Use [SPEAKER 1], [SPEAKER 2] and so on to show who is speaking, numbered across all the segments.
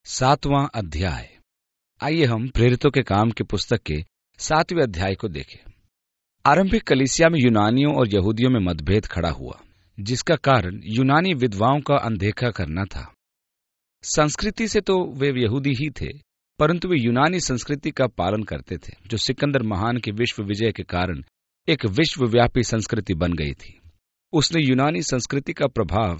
[SPEAKER 1] 7वां अध्याय। आइए हम प्रेरितों के काम की पुस्तक के 7वें अध्याय को देखें। आरंभिक कलीसिया में यूनानियों और यहूदियों में मतभेद खड़ा हुआ, जिसका कारण यूनानी विधवाओं का अनदेखा करना था। संस्कृति से तो वे यहूदी ही थे, परंतु वे यूनानी संस्कृति का पालन करते थे, जो सिकंदर महान के विश्व विजय के कारण एक विश्वव्यापी संस्कृति बन गई थी। उसने यूनानी संस्कृति का प्रभाव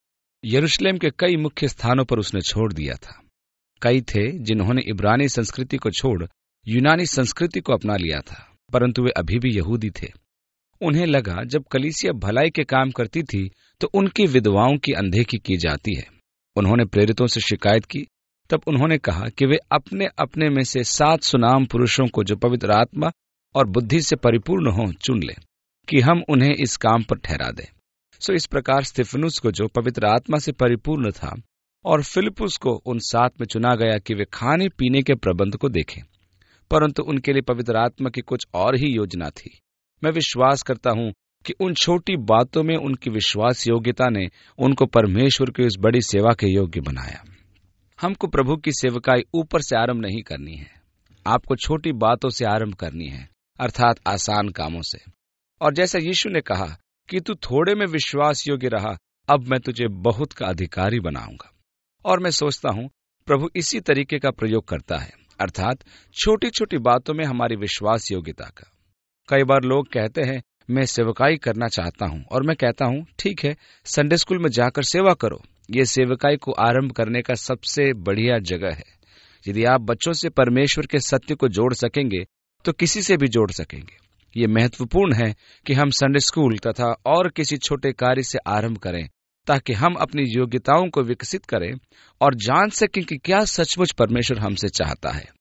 [SPEAKER 1] यरूशलेम के कई मुख्य स्थानों पर उसने छोड़ दिया था। कई थे जिन्होंने इब्रानी संस्कृति को छोड़ यूनानी संस्कृति को अपना लिया था, परंतु वे अभी भी यहूदी थे। उन्हें लगा जब कलीसिया भलाई के काम करती थी तो उनकी विधवाओं की अनदेखी की जाती है। उन्होंने प्रेरितों से शिकायत की। तब उन्होंने कहा कि वे अपने अपने में से 7 सुनाम पुरुषों को जो पवित्र आत्मा और बुद्धि से परिपूर्ण हों चुन लें, कि हम उन्हें इस काम पर ठहरा दें। सो इस प्रकार स्तिफनुस को, जो पवित्र आत्मा से परिपूर्ण था, और फिलिपुस को उन 7 में चुना गया कि वे खाने पीने के प्रबंध को देखें, परंतु उनके लिए पवित्र आत्मा की कुछ और ही योजना थी। मैं विश्वास करता हूं कि उन छोटी बातों में उनकी विश्वास योग्यता ने उनको परमेश्वर की उस बड़ी सेवा के योग्य बनाया। हमको प्रभु की सेवकाई ऊपर से आरंभ नहीं करनी है, आपको छोटी बातों से आरंभ करनी है, अर्थात आसान कामों से। और जैसा यीशु ने कहा कि तू थोड़े में विश्वास योग्य रहा, अब मैं तुझे बहुत का अधिकारी बनाऊंगा। और मैं सोचता हूं प्रभु इसी तरीके का प्रयोग करता है, अर्थात छोटी छोटी बातों में हमारी विश्वास योग्यता का। कई बार लोग कहते हैं मैं सेवकाई करना चाहता हूं, और मैं कहता हूं ठीक है, संडे स्कूल में जाकर सेवा करो। ये सेवकाई को आरंभ करने का सबसे बढ़िया जगह है। यदि आप बच्चों से परमेश्वर के सत्य को जोड़ सकेंगे तो किसी से भी जोड़ सकेंगे। ये महत्वपूर्ण है कि हम संडे स्कूल तथा और किसी छोटे कार्य से आरंभ करें, ताकि हम अपनी योग्यताओं को विकसित करें और जान सकें कि क्या सचमुच परमेश्वर हमसे चाहता है।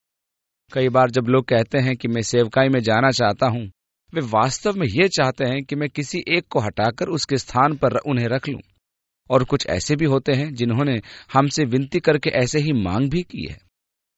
[SPEAKER 1] कई बार जब लोग कहते हैं कि मैं सेवकाई में जाना चाहता हूं, वे वास्तव में ये चाहते हैं कि मैं किसी एक को हटाकर उसके स्थान पर उन्हें रख लूं। और कुछ ऐसे भी होते हैं जिन्होंने हमसे विनती करके ऐसे ही मांग भी की है।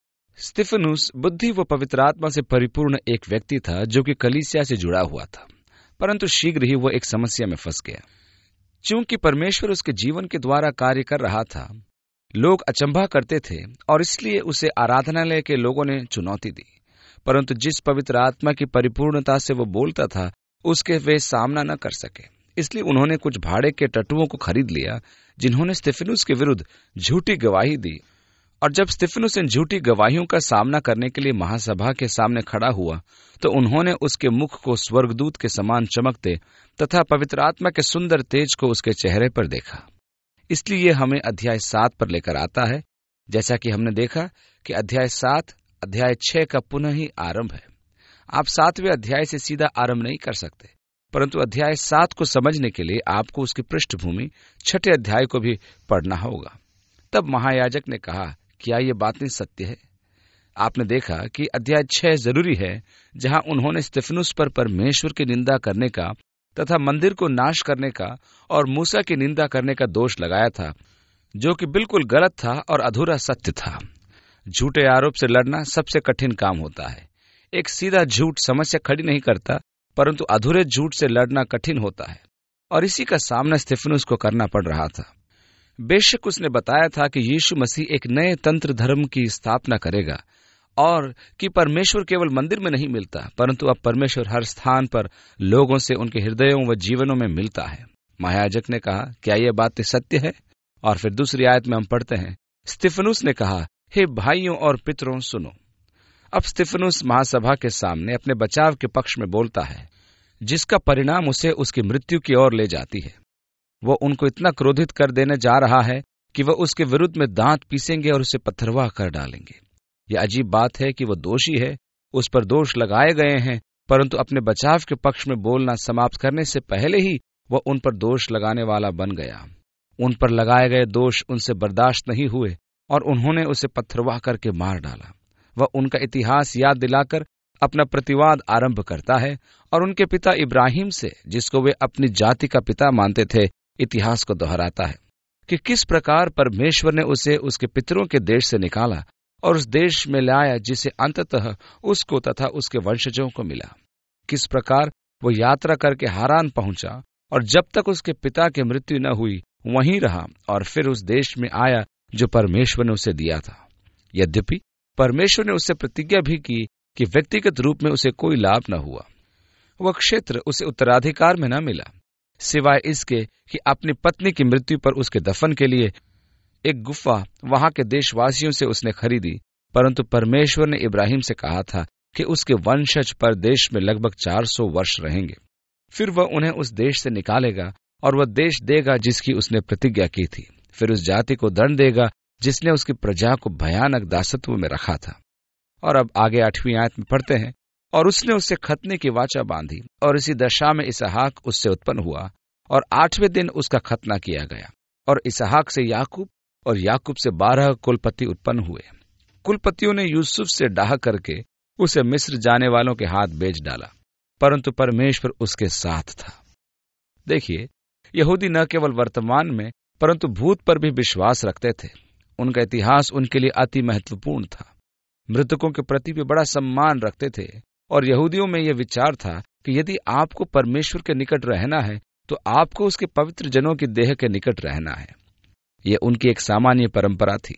[SPEAKER 1] स्तिफनुस बुद्धि व पवित्र आत्मा से परिपूर्ण एक व्यक्ति था, जो कि कलीसिया से जुड़ा हुआ था, परंतु शीघ्र ही वह एक समस्या में फंस गया। चूंकि परमेश्वर उसके जीवन के द्वारा कार्य कर रहा था, लोग अचंभा करते थे, और इसलिए उसे आराधनालय के लोगों ने चुनौती दी। परंतु जिस पवित्र आत्मा की परिपूर्णता से वो बोलता था, उसके वे सामना न कर सके। इसलिए उन्होंने कुछ भाड़े के टट्टुओं को खरीद लिया, जिन्होंने स्तिफनुस के विरुद्ध झूठी गवाही दी। और जब स्तिफनुस इन झूठी गवाहियों का सामना करने के लिए महासभा के सामने खड़ा हुआ, तो उन्होंने उसके मुख को स्वर्गदूत के समान चमकते तथा पवित्र आत्मा के सुंदर तेज को उसके चेहरे पर देखा। इसलिए ये हमें अध्याय 7 पर लेकर आता है। जैसा कि हमने देखा कि अध्याय 7 अध्याय 6 का पुनः ही आरंभ है। आप 7वें अध्याय से सीधा आरंभ नहीं कर सकते, परंतु अध्याय 7 को समझने के लिए आपको उसकी पृष्ठभूमि 6ठे अध्याय को भी पढ़ना होगा। तब महायाजक ने कहा, क्या ये बातें सत्य है? आपने देखा कि अध्याय 6 जरूरी है, जहां उन्होंने स्तिफनुस पर परमेश्वर की निंदा करने का तथा मंदिर को नाश करने का और मूसा की निंदा करने का दोष लगाया था, जो कि बिल्कुल गलत था और अधूरा सत्य था। झूठे आरोप से लड़ना सबसे कठिन काम होता है। एक सीधा झूठ समस्या खड़ी नहीं करता, परंतु अधूरे झूठ से लड़ना कठिन होता है, और इसी का सामना स्तिफनुस को करना पड़ रहा था। बेशक उसने बताया था कि यीशु मसीह एक नए तंत्र धर्म की स्थापना करेगा, और कि परमेश्वर केवल मंदिर में नहीं मिलता, परंतु अब परमेश्वर हर स्थान पर लोगों से उनके हृदयों व जीवनों में मिलता है। महायाजक ने कहा, क्या यह बात सत्य है? और फिर दूसरी आयत में हम पढ़ते हैं, स्तिफनुस ने कहा, हे भाइयों और पितरों, सुनो। अब स्तिफनुस महासभा के सामने अपने बचाव के पक्ष में बोलता है, जिसका परिणाम उसे उसकी मृत्यु की ओर ले जाती है। वो उनको इतना क्रोधित कर देने जा रहा है कि वह उसके विरुद्ध में दांत पीसेंगे और उसे पत्थरवाह कर डालेंगे। यह अजीब बात है कि वह दोषी है, उस पर दोष लगाए गए हैं, परंतु अपने बचाव के पक्ष में बोलना समाप्त करने से पहले ही वह उन पर दोष लगाने वाला बन गया। उन पर लगाए गए दोष उनसे बर्दाश्त नहीं हुए, और उन्होंने उसे पत्थरवाह करके मार डाला। वह उनका इतिहास याद दिलाकर अपना प्रतिवाद आरंभ करता है, और उनके पिता इब्राहिम से, जिसको वे अपनी जाति का पिता मानते थे, इतिहास को दोहराता है कि किस प्रकार परमेश्वर ने उसे उसके पितरों के देश से निकाला और उस देश में लाया जिसे अंततः उसको तथा उसके वंशजों को मिला। किस प्रकार वो यात्रा करके हारान पहुंचा, और जब तक उसके पिता की मृत्यु न हुई वहीं रहा, और फिर उस देश में आया जो परमेश्वर ने उसे दिया था। यद्यपि परमेश्वर ने उससे प्रतिज्ञा भी की कि व्यक्तिगत रूप में उसे कोई लाभ न हुआ। वह क्षेत्र उसे उत्तराधिकार में न मिला, सिवाय इसके कि अपनी पत्नी की मृत्यु पर उसके दफन के लिए एक गुफा वहां के देशवासियों से उसने खरीदी। परंतु परमेश्वर ने इब्राहिम से कहा था कि उसके वंशज पर देश में लगभग 400 वर्ष रहेंगे, फिर वह उन्हें उस देश से निकालेगा और वह देश देगा जिसकी उसने प्रतिज्ञा की थी। फिर उस जाति को दंड देगा जिसने उसकी प्रजा को भयानक दासत्व में रखा था। और अब आगे 8वीं आयत में पढ़ते हैं, और उसने उससे खतने की वाचा बांधी, और इसी दशा में इसहाक उससे उत्पन्न हुआ, और 8वें दिन उसका खतना किया गया। और इसहाक से याकूब, और याकूब से 12 कुलपति उत्पन्न हुए। कुलपतियों ने यूसुफ से डाह करके उसे मिस्र जाने वालों के हाथ बेच डाला, परंतु परमेश्वर उसके साथ था। देखिए, यहूदी न केवल वर्तमान में परंतु भूत पर भी विश्वास रखते थे। उनका इतिहास उनके लिए अति महत्वपूर्ण था। मृतकों के प्रति भी बड़ा सम्मान रखते थे, और यहूदियों में यह विचार था कि यदि आपको परमेश्वर के निकट रहना है तो आपको उसके पवित्र जनों की देह के निकट रहना है। यह उनकी एक सामान्य परंपरा थी।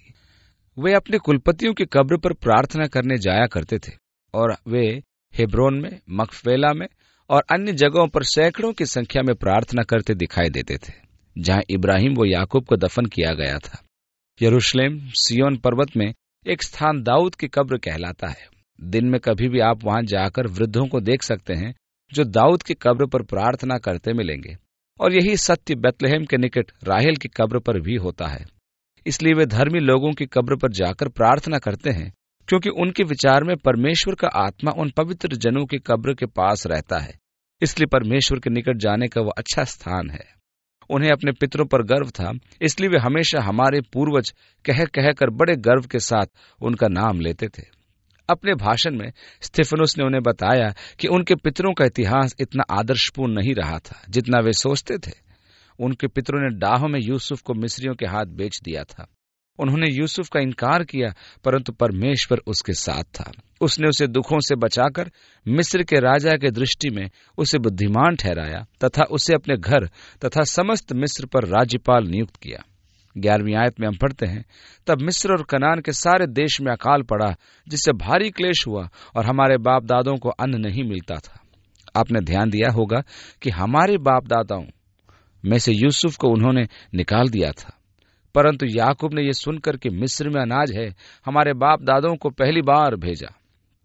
[SPEAKER 1] वे अपने कुलपतियों की कब्र पर प्रार्थना करने जाया करते थे, और वे हेब्रोन में, मकफेला में और अन्य जगहों पर सैकड़ों की संख्या में प्रार्थना करते दिखाई देते थे, जहां इब्राहिम व याकूब को दफन किया गया था। यरूशलेम सिय्योन पर्वत में एक स्थान दाऊद की कब्र कहलाता है। दिन में कभी भी आप वहां जाकर वृद्धों को देख सकते हैं जो दाऊद की कब्र पर प्रार्थना करते मिलेंगे, और यही सत्य बेतलहम के निकट राहेल की कब्र पर भी होता है। इसलिए वे धर्मी लोगों की कब्र पर जाकर प्रार्थना करते हैं, क्योंकि उनके विचार में परमेश्वर का आत्मा उन पवित्र जनों की कब्र के पास रहता है। इसलिए परमेश्वर के निकट जाने का वह अच्छा स्थान है। उन्हें अपने पितरों पर गर्व था, इसलिए वे हमेशा हमारे पूर्वज कह कहकर बड़े गर्व के साथ उनका नाम लेते थे। अपने भाषण में स्तिफनुस ने उन्हें बताया कि उनके पितरों का इतिहास इतना आदर्शपूर्ण नहीं रहा था जितना वे सोचते थे। उनके पितरों ने डाह में यूसुफ को मिस्रियों के हाथ बेच दिया था। उन्होंने यूसुफ का इनकार किया, परंतु परमेश्वर उसके साथ था। उसने उसे दुखों से बचाकर मिस्र के राजा के दृष्टि में उसे बुद्धिमान ठहराया तथा उसे अपने घर तथा समस्त मिस्र पर राज्यपाल नियुक्त किया। 11वीं आयत में हम पढ़ते हैं, तब मिस्र और कनान के सारे देश में अकाल पड़ा, जिससे भारी क्लेश हुआ और हमारे बाप दादों को अन्न नहीं मिलता था। आपने ध्यान दिया होगा कि हमारे बाप दादाओं में से यूसुफ को उन्होंने निकाल दिया था, परंतु याकूब ने यह सुनकर कि मिस्र में अनाज है, हमारे बाप दादों को पहली बार भेजा।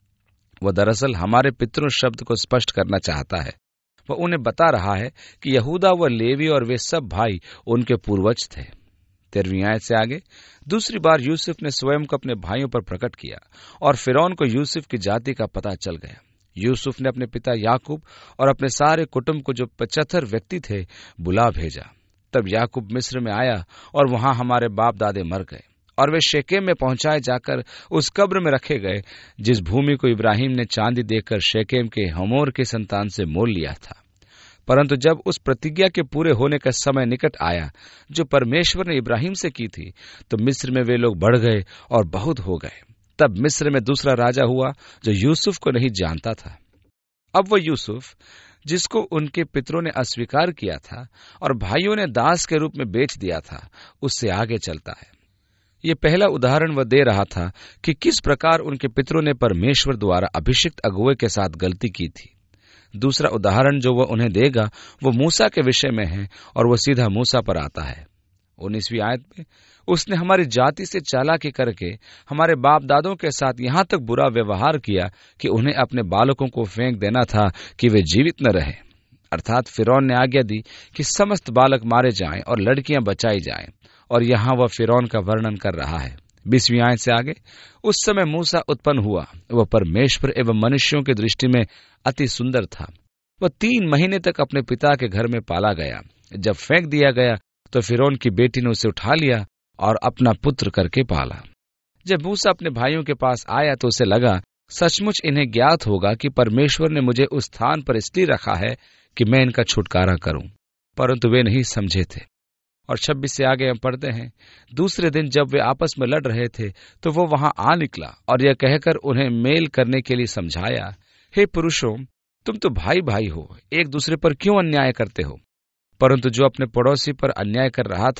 [SPEAKER 1] वह दरअसल हमारे पितरों शब्द को स्पष्ट करना चाहता है। वह उन्हें बता रहा है कि यहूदा व लेवी और वे सब भाई उनके पूर्वज थे। 13वीं आयत से आगे, दूसरी बार यूसुफ ने स्वयं को अपने भाइयों पर प्रकट किया, और फिरौन को यूसुफ की जाति का पता चल गया। यूसुफ ने अपने पिता याकूब और अपने सारे कुटुंब को, जो 75 व्यक्ति थे, बुला भेजा। तब याकूब मिस्र में आया, और वहां हमारे बाप दादे मर गए, और वे शेकेम में पहुंचाए जाकर उस कब्र में रखे गए जिस भूमि को इब्राहिम ने चांदी देकर शेकेम के हमोर की संतान से मोल लिया था। परंतु जब उस प्रतिज्ञा के पूरे होने का समय निकट आया जो परमेश्वर ने इब्राहिम से की थी, तो मिस्र में वे लोग बढ़ गए और बहुत हो गए। तब मिस्र में दूसरा राजा हुआ जो यूसुफ को नहीं जानता था। अब वह यूसुफ, जिसको उनके पितरों ने अस्वीकार किया था और भाइयों ने दास के रूप में बेच दिया था, उससे आगे चलता है। ये पहला उदाहरण वह दे रहा था कि किस प्रकार उनके पितरों ने परमेश्वर द्वारा अभिषिक्त अगुवे के साथ गलती की थी। दूसरा उदाहरण जो वह उन्हें देगा वो मूसा के विषय में है, और वह सीधा मूसा पर आता है। 19वीं आयत में, उसने हमारी जाति से चालाकी करके हमारे बाप दादों के साथ यहाँ तक बुरा व्यवहार किया कि उन्हें अपने बालकों को फेंक देना था कि वे जीवित न रहे। अर्थात फिरौन ने आज्ञा दी कि समस्त बालक मारे जाएं और लड़कियां बचाई जाएं, और यहाँ वह फिरौन का वर्णन कर रहा है। 20वीं आयत से आगे, उस समय मूसा उत्पन्न हुआ। वह परमेश्वर एवं मनुष्यों की दृष्टि में अति सुंदर था। वह 3 महीने तक अपने पिता के घर में पाला गया। जब फेंक दिया गया तो फिरौन की बेटी ने उसे उठा लिया और अपना पुत्र करके पाला। जब मूसा अपने भाइयों के पास आया तो उसे लगा सचमुच इन्हें ज्ञात होगा कि परमेश्वर ने मुझे उस स्थान पर इसलिए रखा है कि मैं इनका छुटकारा करूं, परंतु वे नहीं समझे थे। और 26 से आगे हम पढ़ते हैं, दूसरे दिन जब वे आपस में लड़ रहे थे तो वो वहां आ निकला और यह कहकर उन्हें मेल करने के लिए समझाया, हे पुरुषों, तुम तो भाई भाई हो, एक दूसरे पर क्यों अन्याय करते हो? परंतु जो अपने पड़ोसी पर अन्याय कर रहा था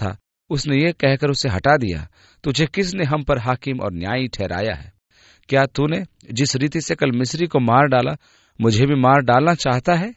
[SPEAKER 1] उसने ये कहकर उसे हटा दिया, तुझे किसने हम पर हाकिम और न्यायी ठहराया है? क्या तूने जिस रीति से कल मिस्री को मार डाला, मुझे भी मार डालना चाहता है?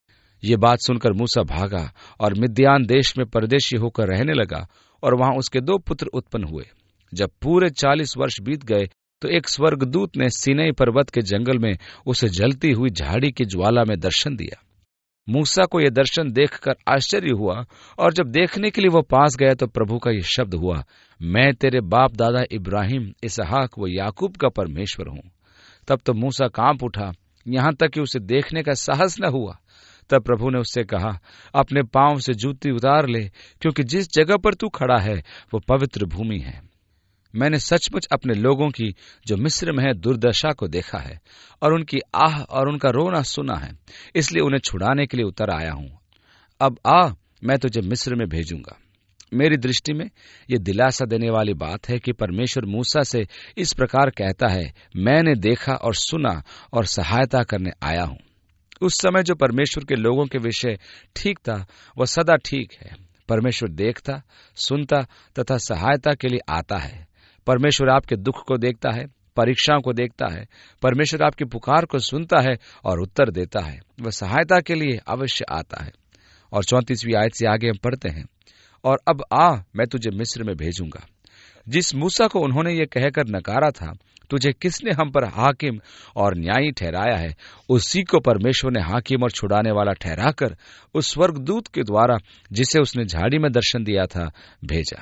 [SPEAKER 1] ये बात सुनकर मूसा भागा और मिद्यान देश में परदेशी होकर रहने लगा, और वहां उसके 2 पुत्र उत्पन्न हुए। जब पूरे 40 वर्ष बीत गए तो एक स्वर्गदूत ने सीनै पर्वत के जंगल में उसे जलती हुई झाड़ी की ज्वाला में दर्शन दिया। मूसा को यह दर्शन देखकर आश्चर्य हुआ, और जब देखने के लिए वो पास गया तो प्रभु का यह शब्द हुआ, मैं तेरे बाप दादा इब्राहिम, इसहाक व याकूब का परमेश्वर हूं। तब तो मूसा कांप उठा, यहां तक कि उसे देखने का साहस न हुआ। तब प्रभु ने उससे कहा, अपने पांव से जूती उतार ले, क्योंकि जिस जगह पर तू खड़ा है वो पवित्र भूमि है। मैंने सचमुच अपने लोगों की जो मिस्र में है दुर्दशा को देखा है, और उनकी आह और उनका रोना सुना है, इसलिए उन्हें छुड़ाने के लिए उतर आया हूं। अब आ, मैं तुझे मिस्र में भेजूंगा। मेरी दृष्टि में यह दिलासा देने वाली बात है कि परमेश्वर मूसा से इस प्रकार कहता है, मैंने देखा और सुना और सहायता करने आया हूं। उस समय जो परमेश्वर के लोगों के विषय ठीक था वह सदा ठीक है। परमेश्वर देखता, सुनता तथा सहायता के लिए आता है। परमेश्वर आपके दुख को देखता है, परीक्षाओं को देखता है। परमेश्वर आपकी पुकार को सुनता है और उत्तर देता है। वह सहायता के लिए अवश्य आता है। और 34वीं आयत से आगे हम पढ़ते हैं, और अब आ, मैं तुझे मिस्र में भेजूंगा। जिस मूसा को उन्होंने ये कहकर नकारा था, तुझे किसने हम पर हाकिम और न्यायी ठहराया है, उसी को परमेश्वर ने हाकिम और छुड़ाने वाला ठहराकर उस स्वर्गदूत के द्वारा, जिसे उसने झाड़ी में दर्शन दिया था, भेजा।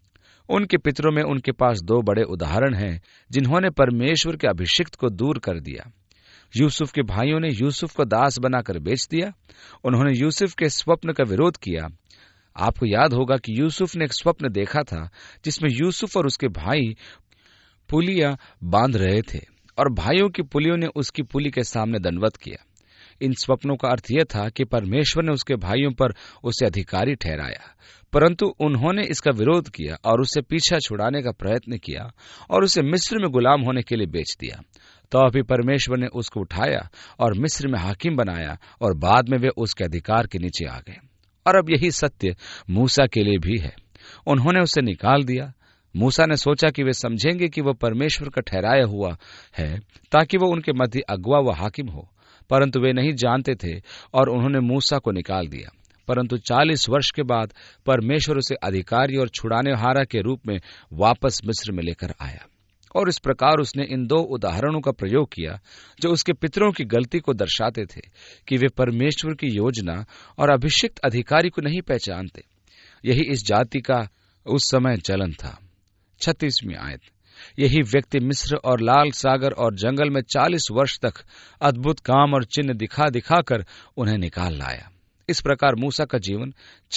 [SPEAKER 1] उनके पितरों में उनके पास 2 बड़े उदाहरण हैं जिन्होंने परमेश्वर के अभिषिक्त को दूर कर दिया। यूसुफ के भाइयों ने यूसुफ को दास बनाकर बेच दिया। उन्होंने यूसुफ के स्वप्न का विरोध किया। आपको याद होगा कि यूसुफ ने एक स्वप्न देखा था जिसमें यूसुफ और उसके भाई पुलियां बांध रहे थे, और भाइयों की पुलियों ने उसकी पुली के सामने दंडवत किया। इन स्वप्नों का अर्थ यह था कि परमेश्वर ने उसके भाइयों पर उसे अधिकारी ठहराया, परंतु उन्होंने इसका विरोध किया और उसे पीछा छुड़ाने का प्रयत्न किया और उसे मिस्र में गुलाम होने के लिए बेच दिया। तो अभी परमेश्वर ने उसको उठाया और मिस्र में हाकिम बनाया, और बाद में वे उसके अधिकार के नीचे आ गए। और अब यही सत्य मूसा के लिए भी है। उन्होंने उसे निकाल दिया। मूसा ने सोचा कि वे समझेंगे कि वह परमेश्वर का ठहराया हुआ है, ताकि वह उनके मध्य अगुवा व हाकिम हो, परंतु वे नहीं जानते थे और उन्होंने मूसा को निकाल दिया। परंतु 40 वर्ष के बाद परमेश्वर उसे अधिकारी और छुड़ानेहारा के रूप में वापस मिस्र में लेकर आया, और इस प्रकार उसने इन 2 उदाहरणों का प्रयोग किया जो उसके पितरों की गलती को दर्शाते थे कि वे परमेश्वर की योजना और अभिषिक्त अधिकारी को नहीं पहचानते। यही इस जाति का उस समय चलन था। 36वीं आयत, यही व्यक्ति मिस्र और लाल सागर और जंगल में 40 वर्ष तक अद्भुत काम और चिन्ह दिखा दिखाकर उन्हें निकाल लाया। इस प्रकार मूसा का जीवन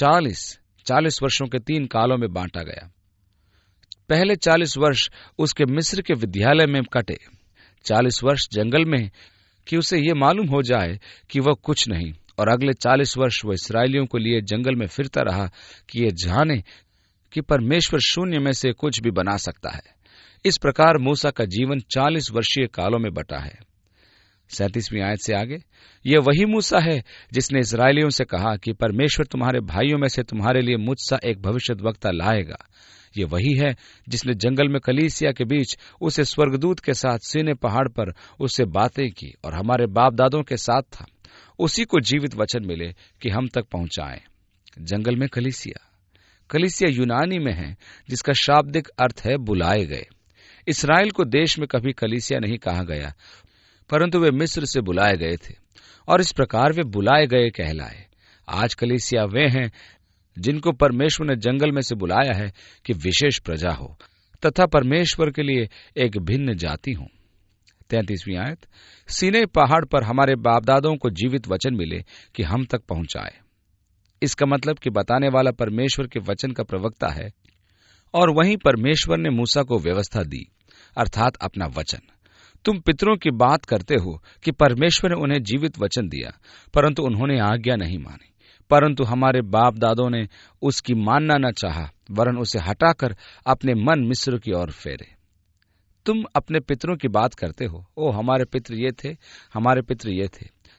[SPEAKER 1] 40 वर्षों के 3 कालों में बांटा गया। पहले 40 वर्ष उसके मिस्र के विद्यालय में कटे, 40 वर्ष जंगल में कि उसे ये मालूम हो जाए कि वह कुछ नहीं, और अगले 40 वर्ष वह इसराइलियों को लिए जंगल में फिरता रहा कि ये जाने कि परमेश्वर शून्य में से कुछ भी बना सकता है। इस प्रकार मूसा का जीवन 40 वर्षीय कालों में बटा है। 37वीं आयत से आगे, यह वही मूसा है जिसने इस्राएलियों से कहा कि परमेश्वर तुम्हारे भाइयों में से तुम्हारे लिए मुझसा एक भविष्यद्वक्ता लाएगा। ये वही है जिसने जंगल में कलीसिया के बीच उसे स्वर्गदूत के साथ सीने पहाड़ पर उससे बातें की और हमारे बाप दादों के साथ था। उसी को जीवित वचन मिले कि हम तक पहुंचाएं। जंगल में कलीसिया यूनानी में है, जिसका शाब्दिक अर्थ है बुलाए गए। इस्राएल को देश में कभी कलीसिया नहीं कहा गया, परंतु वे मिस्र से बुलाए गए थे और इस प्रकार वे बुलाए गए कहलाए। आज कलीसिया वे हैं जिनको परमेश्वर ने जंगल में से बुलाया है कि विशेष प्रजा हो तथा परमेश्वर के लिए एक भिन्न जाति हो। 33वीं आयत, सीनै पहाड़ पर हमारे बापदादों को जीवित वचन मिले कि हम तक पहुंचाए। इसका मतलब कि बताने वाला परमेश्वर के वचन का प्रवक्ता है और वहीं परमेश्वर ने मूसा को व्यवस्था दी, अर्थात अपना वचन। तुम पितरों की बात करते हो कि परमेश्वर ने उन्हें जीवित वचन दिया, परंतु उन्होंने आज्ञा नहीं मानी। परंतु हमारे बाप दादों ने उसकी मानना न चाहा, वरन उसे हटाकर अपने मन मिस्र की ओर फेरे। तुम अपने पितरों की बात करते हो, ओ हमारे पितर ये थे, हमारे पितर ये थे।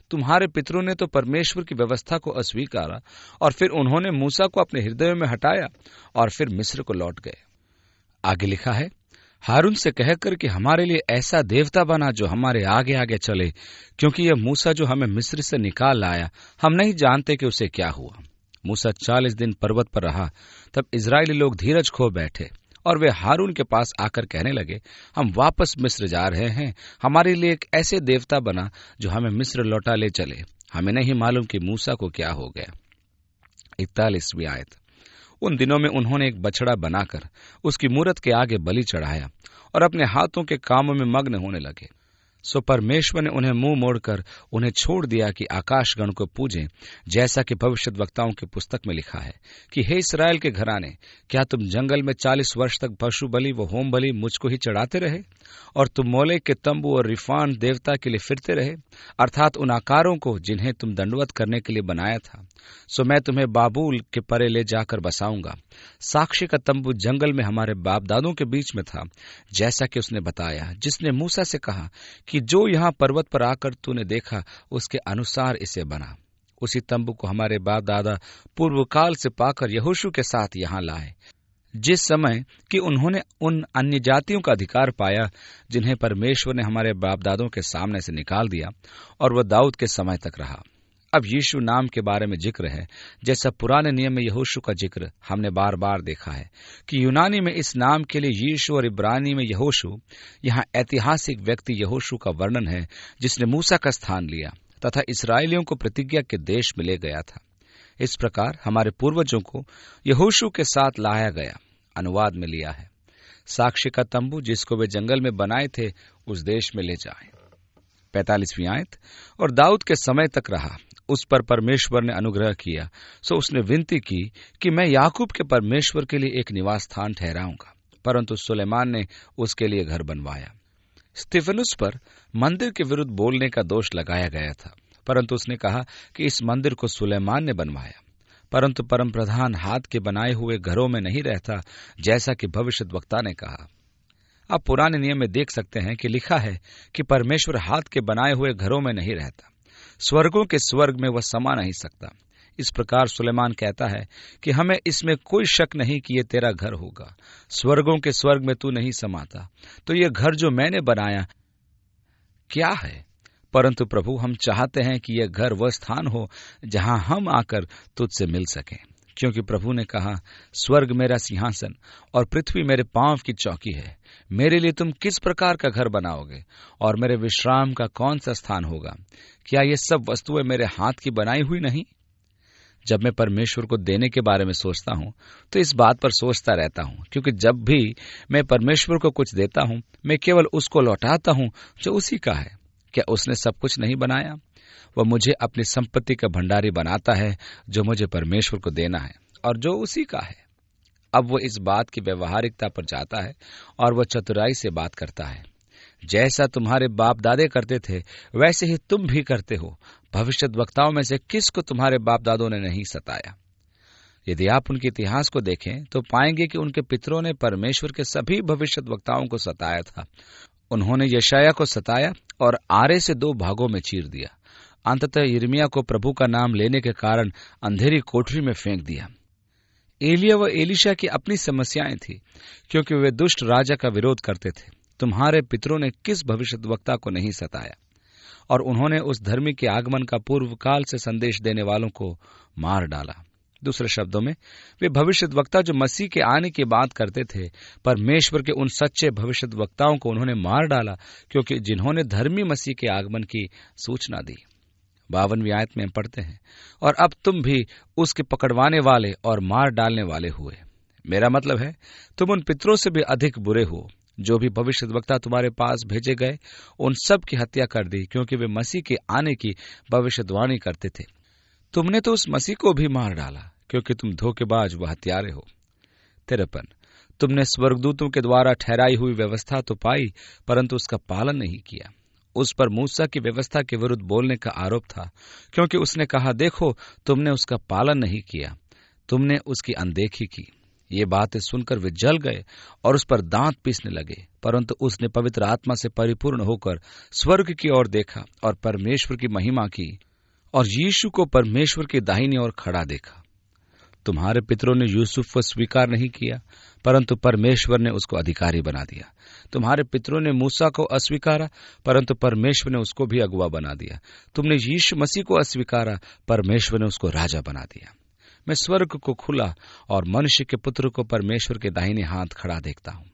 [SPEAKER 1] तुम्हारे पितरों ने तो परमेश्वर की व्यवस्था को अस्वीकारा और फिर उन्होंने मूसा को अपने हृदय में हटाया और फिर मिस्र को लौट गए। आगे लिखा है, हारून से कहकर कि हमारे लिए ऐसा देवता बना जो हमारे आगे आगे चले, क्योंकि यह मूसा जो हमें मिस्र से निकाल लाया, हम नहीं जानते कि उसे क्या हुआ। मूसा 40 दिन पर्वत पर रहा। तब इजरायली लोग धीरज खो बैठे और वे हारून के पास आकर कहने लगे, हम वापस मिस्र जा रहे हैं, हमारे लिए एक ऐसे देवता बना जो हमें मिस्र लौटा ले चले। हमें नहीं मालूम कि मूसा को क्या हो गया। 41वीं आयत। उन दिनों में उन्होंने एक बछड़ा बनाकर उसकी मूरत के आगे बलि चढ़ाया और अपने हाथों के कामों में मग्न होने लगे। सो परमेश्वर ने उन्हें मुंह मोड़कर उन्हें छोड़ दिया कि आकाशगण को पूजें, जैसा कि भविष्यद्वक्ताओं की पुस्तक में लिखा है कि हे इस्राएल के घराने, क्या तुम जंगल में 40 वर्ष तक पशु बलि व होम बलि मुझको ही चढ़ाते रहे, और तुम मोलेक के तंबू और रिफान देवता के लिए फिरते रहे, अर्थात उन आकारों को जिन्हें तुम दंडवत करने के लिए बनाया था। सो मैं तुम्हें बाबूल के परे ले जाकर बसाऊंगा। साक्षी का तंबू जंगल में हमारे बाप दादों के बीच में था, जैसा कि उसने बताया, जिसने मूसा से कहा कि जो यहाँ पर्वत पर आकर तूने देखा उसके अनुसार इसे बना। उसी तंबू को हमारे बाप दादा पूर्व काल से पाकर यहोशू के साथ यहाँ लाए, जिस समय कि उन्होंने उन अन्य जातियों का अधिकार पाया जिन्हें परमेश्वर ने हमारे बाप दादों के सामने से निकाल दिया, और वह दाऊद के समय तक रहा। अब यीशु नाम के बारे में जिक्र है, जैसा पुराने नियम में यहोशू का जिक्र हमने बार बार देखा है कि यूनानी में इस नाम के लिए यीशु और इब्रानी में यहोशू। यहाँ ऐतिहासिक व्यक्ति यहोशू का वर्णन है जिसने मूसा का स्थान लिया तथा इसराइलियों को प्रतिज्ञा के देश में ले गया था। इस प्रकार हमारे पूर्वजों को यहोशू के साथ लाया गया। अनुवाद में लिया है, साक्ष्य का तंबू जिसको वे जंगल में बनाए थे उस देश में ले जाए। 45वीं आयत। और दाऊद के समय तक रहा, उस पर परमेश्वर ने अनुग्रह किया, सो उसने विनती की कि मैं याकूब के परमेश्वर के लिए एक निवास स्थान ठहराऊंगा, परंतु सुलेमान ने उसके लिए घर बनवाया। स्तिफनुस पर मंदिर के विरुद्ध बोलने का दोष लगाया गया था, परंतु उसने कहा कि इस मंदिर को सुलेमान ने बनवाया, परंतु परम प्रधान हाथ के बनाए हुए घरों में नहीं रहता, जैसा कि भविष्यद्वक्ता ने कहा। आप पुराने नियम में देख सकते हैं कि लिखा है कि परमेश्वर हाथ के बनाए हुए घरों में नहीं रहता, स्वर्गों के स्वर्ग में वह समा नहीं सकता। इस प्रकार सुलेमान कहता है कि हमें इसमें कोई शक नहीं कि यह तेरा घर होगा, स्वर्गों के स्वर्ग में तू नहीं समाता, तो यह घर जो मैंने बनाया क्या है? परंतु प्रभु, हम चाहते हैं कि यह घर वह स्थान हो जहां हम आकर तुझसे मिल सकें, क्योंकि प्रभु ने कहा, स्वर्ग मेरा सिंहासन और पृथ्वी मेरे पांव की चौकी है। मेरे लिए तुम किस प्रकार का घर बनाओगे और मेरे विश्राम का कौन सा स्थान होगा? क्या ये सब वस्तुएं मेरे हाथ की बनाई हुई नहीं? जब मैं परमेश्वर को देने के बारे में सोचता हूं तो इस बात पर सोचता रहता हूं, क्योंकि जब भी मैं परमेश्वर को कुछ देता हूं मैं केवल उसको लौटाता हूं जो उसी का है। क्या उसने सब कुछ नहीं बनाया? वह मुझे अपनी संपत्ति का भंडारी बनाता है जो मुझे परमेश्वर को देना है और जो उसी का है। अब वह इस बात की व्यवहारिकता पर जाता है और वह चतुराई से बात करता है। जैसा तुम्हारे बाप दादे करते थे वैसे ही तुम भी करते हो। भविष्यद्वक्ताओं में से किसको तुम्हारे बाप दादों ने नहीं सताया? यदि आप उनके इतिहास को देखें तो पाएंगे कि उनके पितरों ने परमेश्वर के सभी भविष्यद्वक्ताओं को सताया था। उन्होंने यशायाह को सताया और आरे से 2 भागों में चीर दिया। अंततः यिर्मयाह को प्रभु का नाम लेने के कारण अंधेरी कोठरी में फेंक दिया। एलिया व एलीशा की अपनी समस्याएं थी, क्योंकि वे दुष्ट राजा का विरोध करते थे। तुम्हारे पितरों ने किस भविष्यद्वक्ता को नहीं सताया? और उन्होंने उस धर्मी के आगमन का पूर्व काल से संदेश देने वालों को मार डाला। दूसरे शब्दों में, वे भविष्यद्वक्ता जो मसीह के आने की बात करते थे, परमेश्वर के उन सच्चे भविष्यद्वक्ताओं को उन्होंने मार डाला, क्योंकि जिन्होंने धर्मी मसीह के आगमन की सूचना दी। 52वीं आयत में पढ़ते हैं, और अब तुम भी उसके पकड़वाने वाले और मार डालने वाले हुए। मेरा मतलब है, तुम उन पितरों से भी अधिक बुरे हो। जो भी भविष्यद्वक्ता तुम्हारे पास भेजे गए उन सब की हत्या कर दी, क्योंकि वे मसीह के आने की भविष्यवाणी करते थे। तुमने तो उस मसीह को भी मार डाला, क्योंकि तुम धोखेबाज व हत्यारे हो। 53, तुमने स्वर्गदूतों के द्वारा ठहराई हुई व्यवस्था तो पाई, परंतु उसका पालन नहीं किया। उस पर मूसा की व्यवस्था के विरुद्ध बोलने का आरोप था, क्योंकि उसने कहा, देखो, तुमने उसका पालन नहीं किया, तुमने उसकी अनदेखी की। ये बातें सुनकर वे जल गए और उस पर दांत पीसने लगे। परंतु उसने पवित्र आत्मा से परिपूर्ण होकर स्वर्ग की ओर देखा और परमेश्वर की महिमा की और यीशु को परमेश्वर की दाहिनी ओर खड़ा देखा। तुम्हारे पितरों ने यूसुफ को स्वीकार नहीं किया, परंतु परमेश्वर ने उसको अधिकारी बना दिया। तुम्हारे पितरों ने मूसा को अस्वीकारा, परंतु परमेश्वर ने उसको भी अगुवा बना दिया। तुमने यीशु मसीह को अस्वीकारा, परमेश्वर ने उसको राजा बना दिया। मैं स्वर्ग को खुला और मनुष्य के पुत्र को परमेश्वर के दाहिने हाथ खड़ा देखता हूं।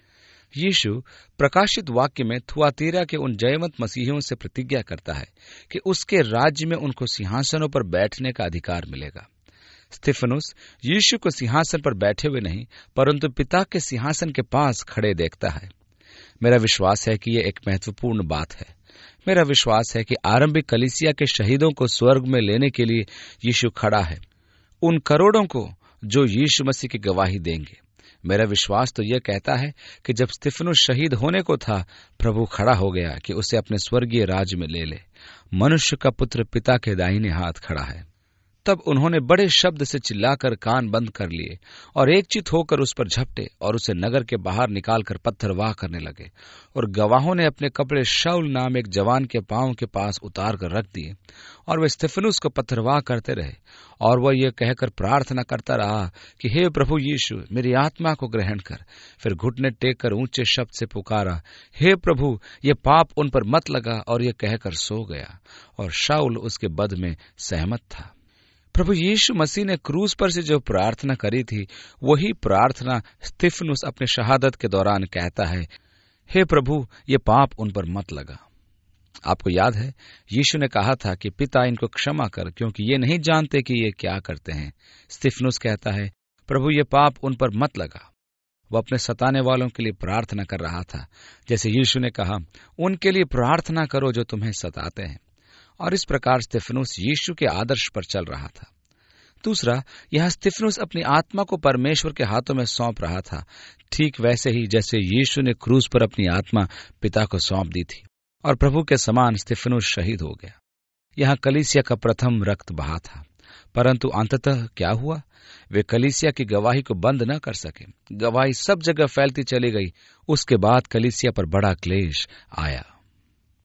[SPEAKER 1] यीशु प्रकाशित वाक्य में थुआतीरा के उन जयवंत मसीहियों से प्रतिज्ञा करता है कि उसके राज्य में उनको सिंहासनों पर बैठने का अधिकार मिलेगा। स्तिफनुस यीशु को सिंहासन पर बैठे हुए नहीं, परंतु पिता के सिंहासन के पास खड़े देखता है। मेरा विश्वास है कि यह एक महत्वपूर्ण बात है। मेरा विश्वास है कि आरंभिक कलीसिया के शहीदों को स्वर्ग में लेने के लिए यीशु खड़ा है, उन करोड़ों को जो यीशु मसीह की गवाही देंगे। मेरा विश्वास तो यह कहता है कि जब स्तिफनुस शहीद होने को था, प्रभु खड़ा हो गया कि उसे अपने स्वर्गीय राज्य में ले ले। मनुष्य का पुत्र पिता के दाहिने हाथ खड़ा है। तब उन्होंने बड़े शब्द से चिल्लाकर कान बंद कर लिए और एकचित होकर उस पर झपटे और उसे नगर के बाहर निकालकर पत्थरवाह करने लगे। और गवाहों ने अपने कपड़े शाऊल नाम एक जवान के पांव के पास उतार कर रख दिए और वे स्तिफनुस को पत्थरवाह करते रहे। और वह यह कहकर प्रार्थना करता रहा कि हे प्रभु यीशु, मेरी आत्मा को ग्रहण कर। फिर घुटने टेक कर ऊंचे शब्द से पुकारा, हे प्रभु, ये पाप उन पर मत लगा। और यह कहकर सो गया और शाऊल उसके बद में सहमत था। प्रभु यीशु मसीह ने क्रूस पर से जो प्रार्थना करी थी, वही प्रार्थना स्तिफनुस अपने शहादत के दौरान कहता है, हे प्रभु, ये पाप उन पर मत लगा। आपको याद है, यीशु ने कहा था कि पिता, इनको क्षमा कर, क्योंकि ये नहीं जानते कि ये क्या करते हैं। स्तिफनुस कहता है, प्रभु, ये पाप उन पर मत लगा। वह अपने सताने वालों के लिए प्रार्थना कर रहा था, जैसे यीशु ने कहा, उनके लिए प्रार्थना करो जो तुम्हें सताते हैं। और इस प्रकार स्तिफनुस यीशु के आदर्श पर चल रहा था। दूसरा, यह स्तिफनुस अपनी आत्मा को परमेश्वर के हाथों में सौंप रहा था, ठीक वैसे ही जैसे यीशु ने क्रूस पर अपनी आत्मा पिता को सौंप दी थी। और प्रभु के समान स्तिफनुस शहीद हो गया। यहाँ कलीसिया का प्रथम रक्त बहा था, परंतु अंततः क्या हुआ? वे कलीसिया की गवाही को बंद न कर सके। गवाही सब जगह फैलती चली गई। उसके बाद कलीसिया पर बड़ा क्लेश आया।